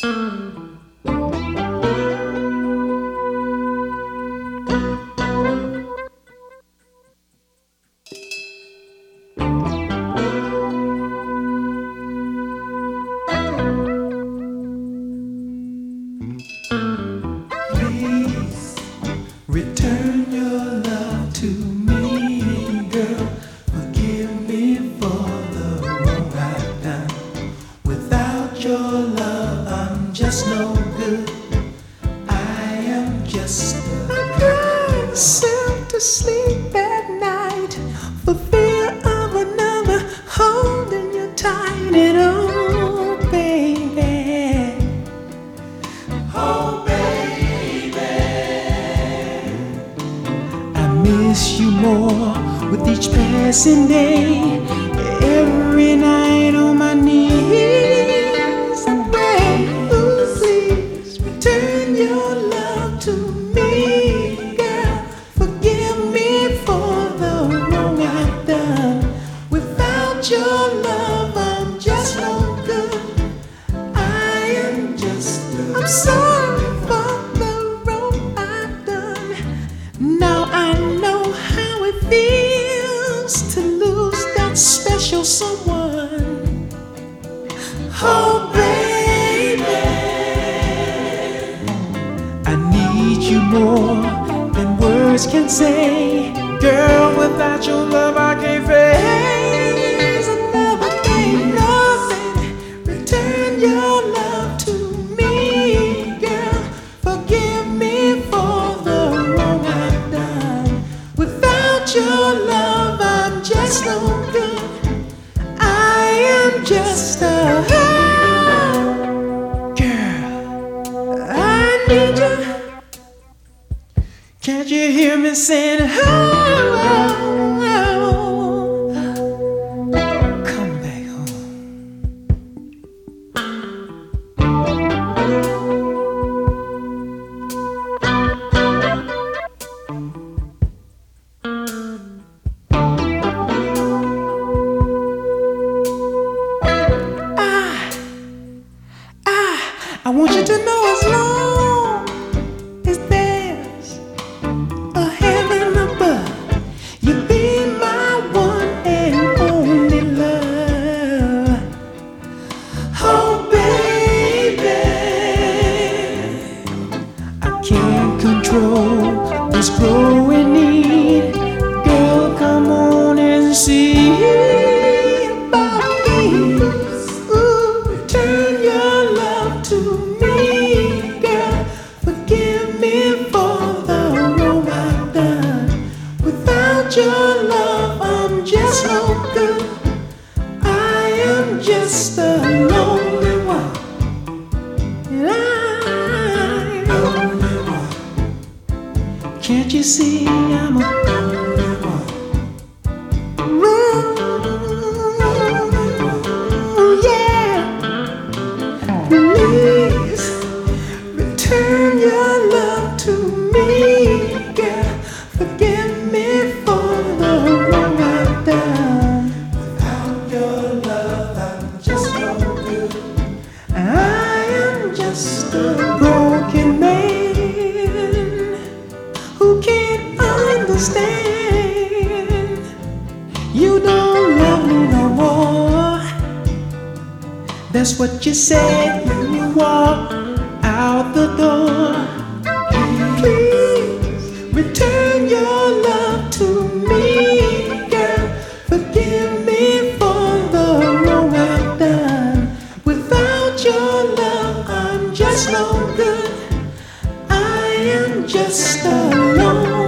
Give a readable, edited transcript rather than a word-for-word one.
Please return your love to me, girl. Forgive me for the wrong I've done. Without your love, I'm just no good. I am just a crying myself to sleep at night for fear of another holding you tight. And oh, baby, oh, baby, I miss you more with each passing day. Every night on my knees I pray, ooh, please return your love to me, girl. Forgive me for the wrong I've done. Without your love, I'm just no good. I am just I'm sorry for the wrong I've done. Now I know how it feels to lose that special someone. Oh, baby, I need you more than words can say. Girl, without your love I can't face another day. Nothing. Return your love to me, girl. Forgive me for the wrong I've done. Without your love I'm just no good. I am just a girl. I need you. Can't you hear me saying, oh, come back home. I want you to know as long as there's a heaven above, you'll be my one and only love. Oh, baby, I can't control this growing need. Girl, come on and see about me. Ooh, return your love to me, girl. Forgive me for the wrong I've done. Without your love, I'm just no good. I am just a lonely one. And I'm lonely one. Can't you see I'm a lonely one? Ooh, yeah. Please return your love to me, girl. Forgive me for the wrong I've done. Without your love, I'm just no good. I am just a broken man who can't understand. You don't love me no more. That's what you said when you walked out the door. Please return your love to me, girl. Forgive me for the wrong I've done. Without your love, I'm just no good. I am just alone.